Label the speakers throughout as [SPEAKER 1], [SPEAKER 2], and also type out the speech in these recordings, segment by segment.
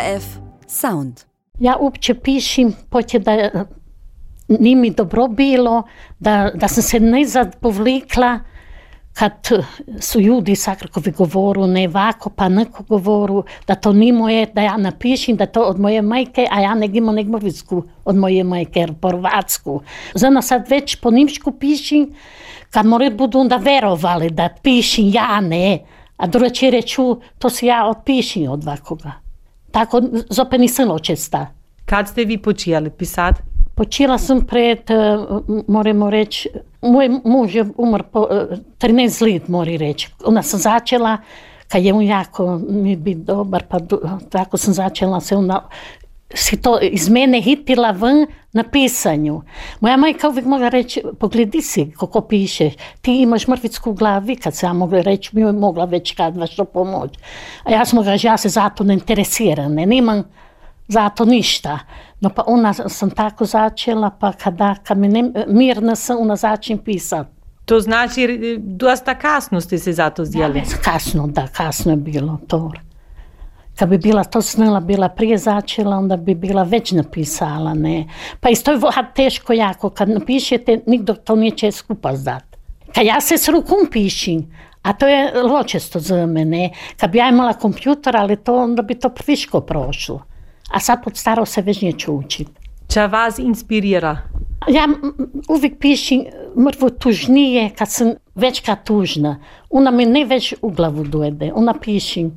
[SPEAKER 1] ORF Sound.
[SPEAKER 2] Ja uopće pišem, poće da nije mi dobro bilo, da sam se nezad povlikla, kad su ljudi sakrakovi govoru, ne ovako, pa neko govoru, da to nije moje, da ja napišem, da to od moje majke, a ja nek imam negmovisku od moje majke, po hrvatsku. Zano sad već po nimšku pišem, kad more budu onda verovali da pišem ja, ne, a drugačije reču, to si ja odpišem od vakoga. Tako, zopet nisam očesta.
[SPEAKER 3] Kad ste vi počeli pisati?
[SPEAKER 2] Počela sam pred, moramo reći, moj muž je umr po 13 let, mora reći. Onda sam začela, kad je on jako mi biti dobar, pa tako sam začela se onda, si to iz mene hitila ven na pisanju. Moja majka uvijek mogla reći, pogledi si kako piše, ti imaš mrvicu u glavi, kad sam ja mogla reći, mi je mogla već kad vas to pomoći. A ja sam mogla, ja se zato ne interesiram, nemam zato ništa. No pa ona sam tako začela, pa kad mi mirna sam, ona začnem pisati.
[SPEAKER 3] To znači, dosta kasno ste se zato zdjeli?
[SPEAKER 2] Ja, kasno je bilo to. Kad bi bila to snila, bila prije začela, onda bi bila već napisala, ne. Pa isto je teško jako, kad napišete, nikdo to neće skupa zdati. Kad ja se s rukom pišem, a to je ločesto za mene, kad bi ja imala kompjuter, ali to, onda bi to viško prošlo. A sad pod staro se već neću učiti.
[SPEAKER 3] Če vas inspirira?
[SPEAKER 2] Ja uvijek pišem mrtvo tužnije, kad sam večka tužna. Ona mi ne već u glavu dojde, ona pišem.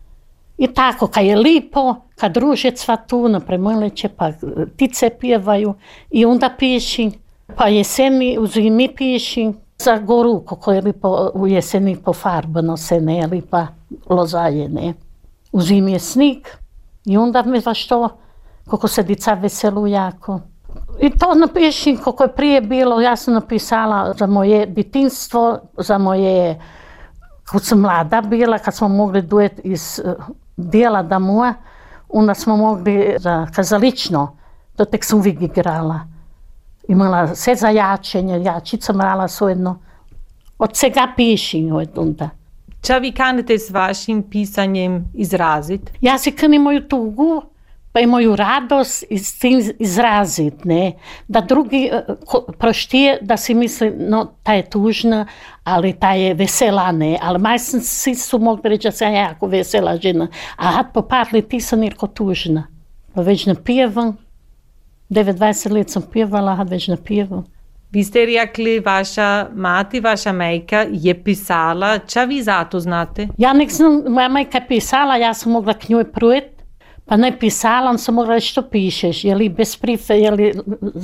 [SPEAKER 2] I tako, kad je lipo, kad ruže cvatu, napremojleće, pa ptice pjevaju i onda pišem. Pa jeseni, u zimi pišem za goru, kako je lipo u jeseni pofarbano se, ne, lipa lozaje, ne. U zimi je snig. I onda mi baš to, kako se dica veselu jako. I to napišem kako je prije bilo, ja sam napisala za moje djetinjstvo, za moje, kad sam mlada bila, kad smo mogli duet iz dijela Damua, onda smo mogli za kazalično, to tek sam uvijek igrala. Imala sve za jačenje, jačica mrala svojedno. Od svega pišem onda.
[SPEAKER 3] Če vi kanite s vašim pisanjem izraziti?
[SPEAKER 2] Ja se kanim moju tugu, pa i moju radost i s tim izraziti, ne. Da drugi proštije, da si misli, no, ta je tužna, ali ta je vesela, ne. Ali majstom svi su mogli reći da sam jako vesela žena. A had po par leti sam nirko tužna. Pa već napijevam, 9-20 let sam pjevala, had već napijevam.
[SPEAKER 3] Vi ste rekli, vaša mati, vaša majka je pisala, če vi zato znate?
[SPEAKER 2] Ja nek znam, moja majka je pisala, ja sam mogla k njoj prujet, pa ne pisala, on sam mogla reći što pišeš, je li bez prife, je li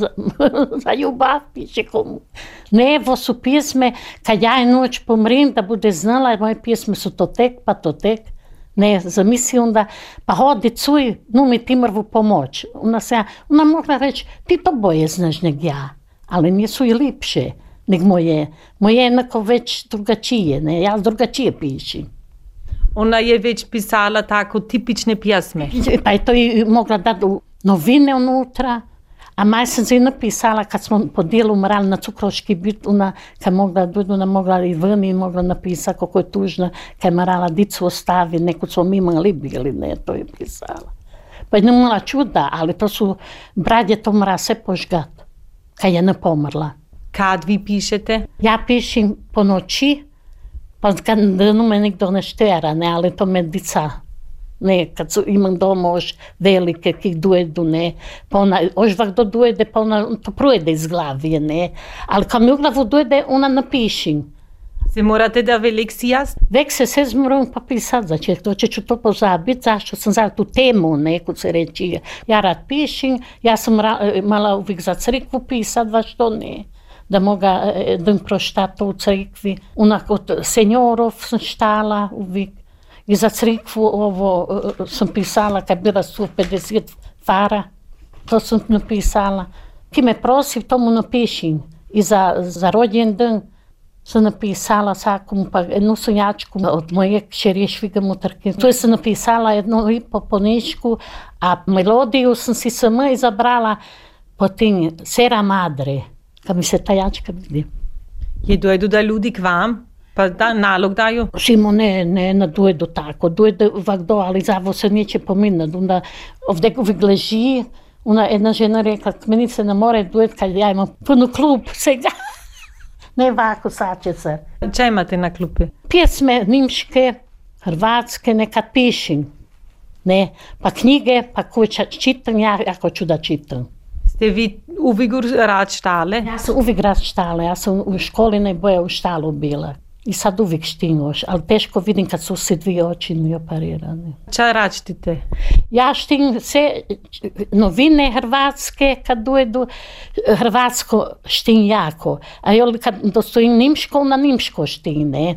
[SPEAKER 2] za ljubav piše komu. Ne, ovo su pjesme, kad ja noć pomrim, da bude znala, moje pjesme su to tek, pa to tek. Ne, zamisli onda, pa hodi cuj, no mi ti mrvu pomoć. Ona mogla reći, ti to boje znaš neg ja. Ali nisu i lipše nego moje. Moje je jednako već drugačije, ne? Ja drugačije pišem.
[SPEAKER 3] Ona je već pisala tako tipične pjesme.
[SPEAKER 2] Pa je to i mogla dati novine unutra, a maj sam se i napisala kad smo po dijelu morali na Cukroški bit, kad mogla i ven i mogla napisati kako je tužna, kad je morala dicu ostavi, nekud smo imali bili, ne, to je pisala. Pa je ne mora čuda, ali to su, brat je to mora sve požgat. Kad je ne pomrla.
[SPEAKER 3] Kad vi pišete?
[SPEAKER 2] Ja pišem po noći, pa kad me nikdo ne štera, ne, ali to me dica, ne, kad imam doma ož velike, ki dujedu, ne, pa ona, ožvak do dujede, pa ona to projede iz glavi, ne, ali kad mi u glavu dujede, ona napišem.
[SPEAKER 3] Se morate da velik sijast?
[SPEAKER 2] Vek se sve moram pa pisati, znači, doće ću to pozabiti, zašto sam za tu temu, nekud se reći, ja rad pišem, ja sam mala uvijek za crikvu pisati, va što ne, da moga da im prošta to u crikvi. Onak od senjorov sam štala uvijek i za crikvu ovo sam pisala kad je bila 150 fara, to sam napisala. Ki me prosi, to mu napišem i za rođendan sam napisala svakom, pa jednu sonjačku od moje kćerje Šviga Mutarke. Tu sam napisala jednu lipo poničku, a melodiju sam si sama izabrala po tim Sera Madre, kad mi se ta jačka vidi.
[SPEAKER 3] Je dojedu da ljudi k vam? Pa da, nalog daju?
[SPEAKER 2] Šimo ne na duedu tako. Duedu vakdo, ali zavo se neće pominati. Onda ovdje uvijek leži. Jedna žena rekla, meni se ne more duet kad ja imam punu klub svega. Ne ovako sače se.
[SPEAKER 3] Ča imate na klupi?
[SPEAKER 2] Pjesme nimške, hrvatske, nekad pišem. Ne, pa knjige, pa kuća čitam, ja jako ću da čitam.
[SPEAKER 3] Ste vi uvijek rad štale?
[SPEAKER 2] Ja sam uvijek rad štale, ja sam u školi najbolje u štalu bila. I sad uvijek štim, ali teško vidim kad su se 2 oči mi operirane.
[SPEAKER 3] Ča račtite?
[SPEAKER 2] Ja štim sve novine hrvatske, kad dojedu, hrvatsko štim jako. A kad dostojim nimško, na nimško štim, ne.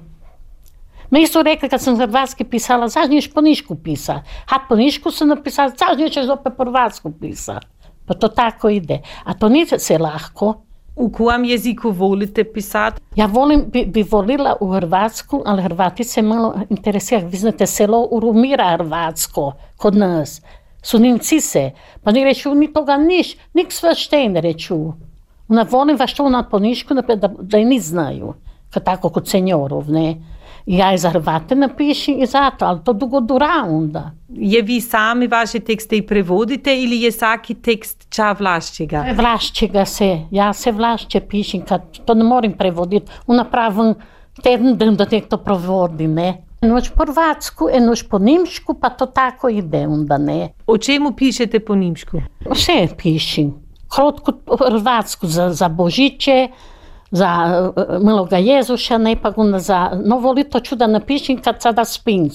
[SPEAKER 2] Meni su rekli kad sam hrvatski pisala, zašto niješ po nišku pisa? Had po nišku sam napisala, zašto niješ opet po hrvatsku pisa? Pa to tako ide. A to nije se lahko.
[SPEAKER 3] U kojem jeziku volite pisati?
[SPEAKER 2] Ja bi volila u hrvatsku, ali Hrvati se malo interesiraju. Vi znate, selo urumira hrvatsko kod nas. Su Nimci se. Pa ni reču ni toga niš, nik sve štejne reču. Ona volim vas što ona po nišku, da i ni znaju. Kad tako kod senjorov, ne. I ja i za Hrvate napišem i zato, ali to dugo dura onda.
[SPEAKER 3] Je vi sami vaše tekste i prevodite ili je svaki tekst ča vlašćega?
[SPEAKER 2] Vlašćega se, ja se vlašće pišem, kad to ne moram prevoditi. Napravim teden da nek to provodi, ne. Noć po hrvatsku, noć po nimšku, pa to tako ide onda, ne.
[SPEAKER 3] O čemu pišete po nimšku?
[SPEAKER 2] Sve pišem. Krotko hrvatsku za Božiće, za Miloga Jezuša, ne pa onda za Novo lito ću da napišem kad sada spim.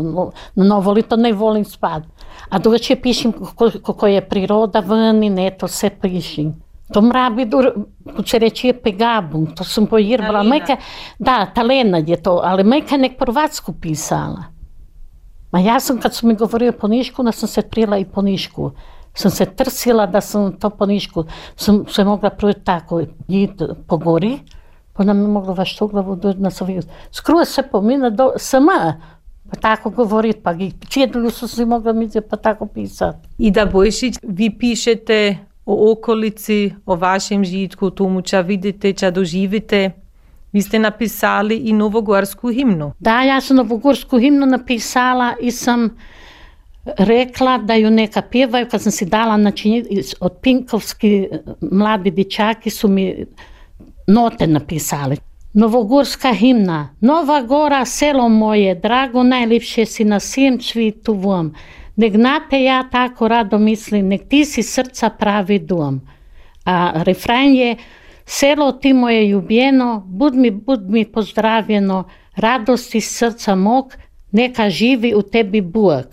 [SPEAKER 2] Na Novo lito ne volim spati. A drugačije pišem kako je priroda vani, ne, to sve pišem. To mora biti, ko se reći je pegabum, to sam pojirbala. Da, Talena je to, ali majka nek po hrvatsku pisala. Ma ja sam, kad su mi govorili po nišku, da sam se prijela i po nišku. Sam se trsila da sam to po nišku, sam se mogla projeti tako, jít po gori, pa nam je moglo vaš u glavu dojeti na Soviju. Skroz se pomina sama, pa tako govoriti, pa čijedlju su si mogla misliti, pa tako pisati.
[SPEAKER 3] Ida Bojšić, vi pišete o okolici, o vašem žitku, tomu ča vidite, ča doživite. Vi ste napisali i novogorsku himnu.
[SPEAKER 2] Da, ja sam novogorsku himnu napisala i sam rekla da ju neka pjevaju, kad sam si dala od Pinkovski mladi dječaki su mi note napisali. Novogorska himna. Nova Gora, selo moje, drago najljepše si na svim svitu vom. Nek znate ja tako rado mislim, nek ti si srca pravi dom. A refren je: selo ti moje ljubljeno, bud mi pozdravljeno, radosti srca mog, neka živi u tebi Bog.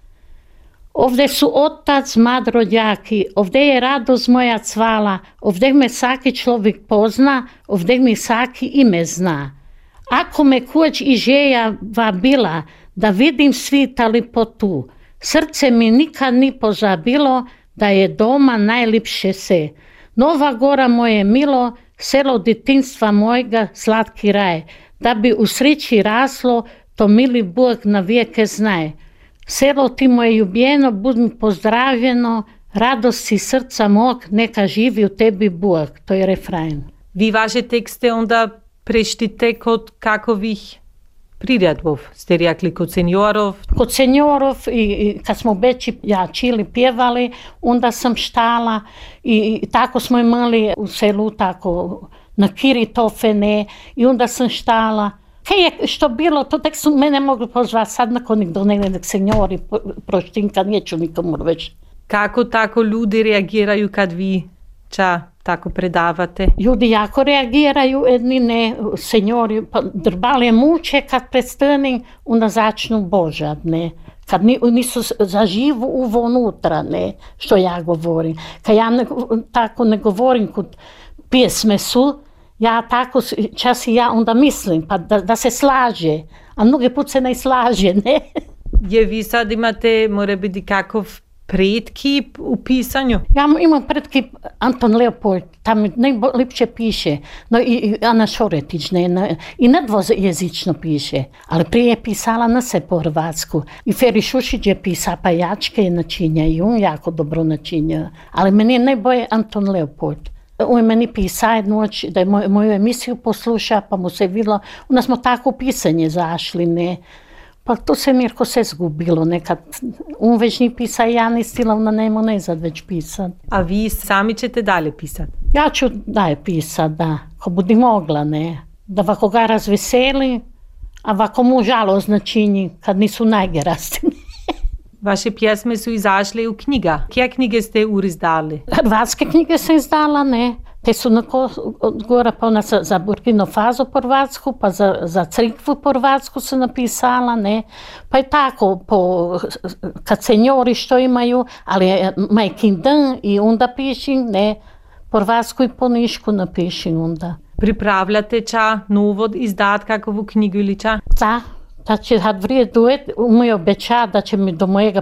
[SPEAKER 2] Ovdje su otac, mat, rođaki, ovdje je radost moja cvala, ovdje me svaki čovjek pozna, ovdje mi svaki ime zna. Ako me kuć i želja bila, da vidim svita lipotu, srce mi nikad ni pozabilo, da je doma najljepše se. Nova Gora moje milo, selo djetinjstva mojega, slatki raj, da bi u sreći raslo, to mili Bog na vijeke znaje. Selo ti moje ljubljeno, bud mi pozdravljeno, radosti srca mog, neka živi u tebi Bog. To je refren.
[SPEAKER 3] Vi vaše tekste onda preštite kod kakovih priredbov? Ste rekli kod senjorov?
[SPEAKER 2] Kod senjorov i kad smo beći čili pjevali, onda sam štala i tako smo imali u selu tako na kiri tofene i onda sam štala. Kaj je što bilo, to tek su mene mogli pozvati sad nakon do nekog senjori proštinka, neću nikomu već.
[SPEAKER 3] Kako tako ljudi reagiraju kad vi ča tako predavate?
[SPEAKER 2] Ljudi jako reagiraju, jedni ne, senjori, pa drbalje muče kad predstavim, onda začnu božat, ne. Kad nisu zaživu uvo unutra, ne, što ja govorim. Kad ja tako ne govorim kod pjesme su, ja tako čas i ja onda mislim, pa da se slaže, a mnogi put se ne slaže, ne.
[SPEAKER 3] Je vi sad imate, mora biti kakov predkip u pisanju?
[SPEAKER 2] Ja imam predkip Anton Leopold, tam najljepše piše, no i Ana Šoretić, ne, i nedvojezično piše, ali prije je pisala na se po hrvatsku. I Feri Šušić je pisao pajačke načinja i on jako dobro načinja, ali meni je najbolje Anton Leopold. u meni pisa jednu noć, da je moju emisiju posluša, pa mu se vidjelo, onda smo tako u pisanje zašli, ne. Pa to se mirko se zgubilo nekad. On već ni pisa i ja ni stila, ona nemo nezad već pisat.
[SPEAKER 3] A vi sami ćete dalje pisat?
[SPEAKER 2] Ja ću dalje pisat, da, ko budi mogla, ne. Da vako ga razveseli, a vako mu žalozno čini, kad nisu najgerasti.
[SPEAKER 3] Vaše pjesme su izašle u knjiga. Kje knjige ste urizdali?
[SPEAKER 2] Hrvatske knjige sam izdala, ne. Te su gora pa ona za Burkina Faso Hrvatsku, pa za Crikvu Hrvatsku sam napisala, ne. Pa je tako, kad senjori što imaju, ali majkin dan i onda pišim, ne. Hrvatsku i po nišku napišim onda.
[SPEAKER 3] Pripravljate ča novo izdat kakovu knjigu ili ča?
[SPEAKER 2] Da će had vrije duet, moj obeća da će mi do mojega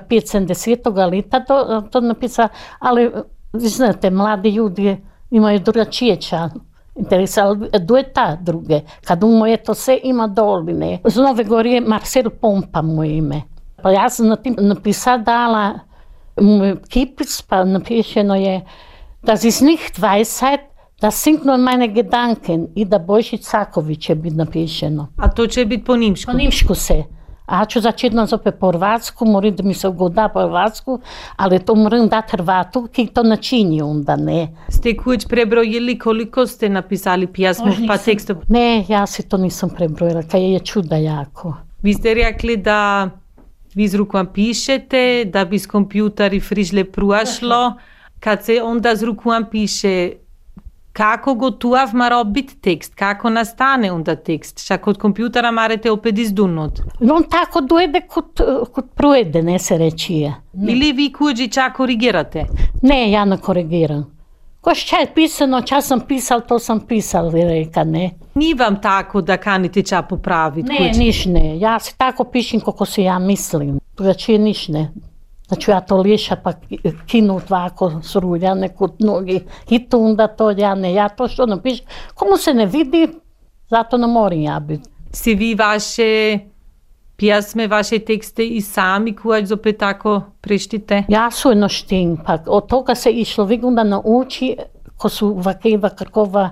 [SPEAKER 2] 75. lita to napisa, ali vi znate, mladi ljudi imaju drugačije ča interesa, ali dueta druge. Kad moje to sve ima doline. Z Nove Gore je Marcel Pompa moje ime. Pa ja sam na tim napisa dala moj kipic, pa napišeno je da iz njih 20 da sind nur meine Gedanken i da Božić Saković će biti napišeno.
[SPEAKER 3] A to će biti po nimšku?
[SPEAKER 2] Po nimšku se. A ja ću začeti opet po hrvatsku, moram da mi se ugoda po hrvatsku, ali to moram dati Hrvatu, ki to načini onda, ne.
[SPEAKER 3] Ste kuć prebrojili koliko ste napisali pjesmu pa tekstu?
[SPEAKER 2] Ne, ja si to nisam prebrojila, kaj je čuda jako.
[SPEAKER 3] Vi ste rekli da vi z rukom pišete, da bi s kompjuteri frižle prošlo. Kad se onda z rukom piše, kako gotov mora biti tekst, kako nastane onda tekst? Ša kod kompjutera morate opet izdunut.
[SPEAKER 2] On tako dojde kod projede, ne se reći je.
[SPEAKER 3] Ili vi kuđi čak korigirate?
[SPEAKER 2] Ne, ja ne korigiram. Ko šta je pisano, ča sam pisal, to sam pisal, reka, ne.
[SPEAKER 3] Ni vam tako da kanite ča popraviti?
[SPEAKER 2] Ne, niš ne. Ja se tako pišem kako se ja mislim. Drugačije niš ne. Da ću ja to liješa pa kinut ovako s ruljane kod nogi i tu onda to ja ne. Ja to što napišem, komu se ne vidi, zato ne moram ja biti.
[SPEAKER 3] Si vi vaše pjesme, vaše tekste i sami kuać opet tako preštite?
[SPEAKER 2] Ja su jedno štim, pa od toga se i človek onda nauči, ko su vakeva kakova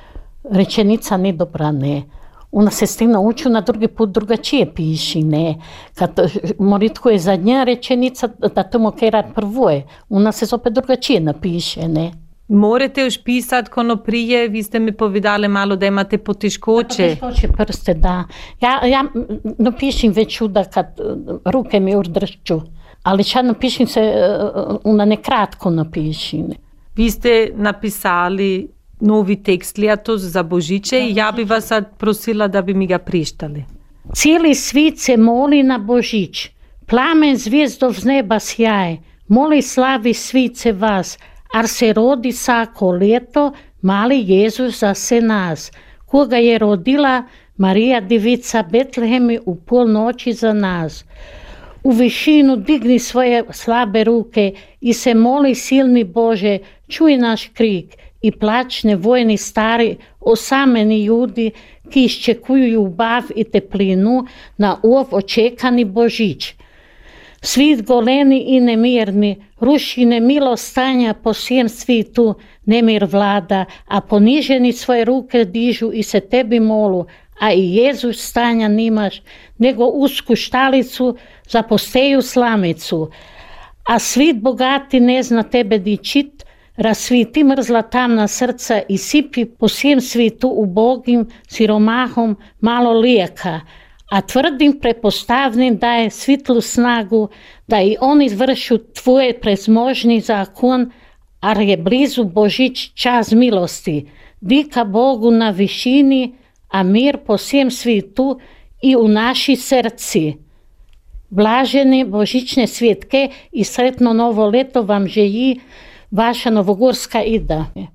[SPEAKER 2] rečenica nedobra, ne. Ona se s tim nauči, na drugi put drugačije piši, ne. Kad moritko je zadnja rečenica, da to mokera prvo je, ona se opet drugačije napiše, ne.
[SPEAKER 3] Morate još pisat kono prije, vi ste mi povedali malo da imate poteškoće.
[SPEAKER 2] Poteškoće prste, da. Ja napišem već čuda kad ruke mi urdršću, ali ča napišem se, ona nekratko napišem.
[SPEAKER 3] Vi ste napisali novi tekst letos za Božiće i ja bi vas sad prosila da bi mi ga prištali.
[SPEAKER 2] Cijeli svit se moli na Božić, plamen zvijezdov z neba sjaj, moli slavi svice vas, ar se rodi sako leto, mali Jezus za se nas, koga je rodila Marija Divica Betlehemi u polnoći za nas. U višinu digni svoje slabe ruke i se moli silni Bože, čuj naš krik i plačne vojni stari, osameni ljudi, ki iščekuju ljubav i teplinu na ov očekani Božić. Svit goleni i nemirni, ruši nemilo stanja po svjem svitu, nemir vlada, a poniženi svoje ruke dižu i se tebi molu, a i Jezus stanja nimaš, nego usku štalicu za posteju slamicu. A svit bogati ne zna tebe dičit, rasviti mrzla tamna srca i sipi po svjem svitu ubogim siromahom malo lijeka, a tvrdim prepostavnim daje svitlu snagu da i oni vršu tvoje prezmožni zakon, ar je blizu Božić čas milosti, dika Bogu na višini, a mir po svjem svitu i u naši srci. Blažene božićne svjetke i sretno novo leto vam želi vaša novogorska Ida.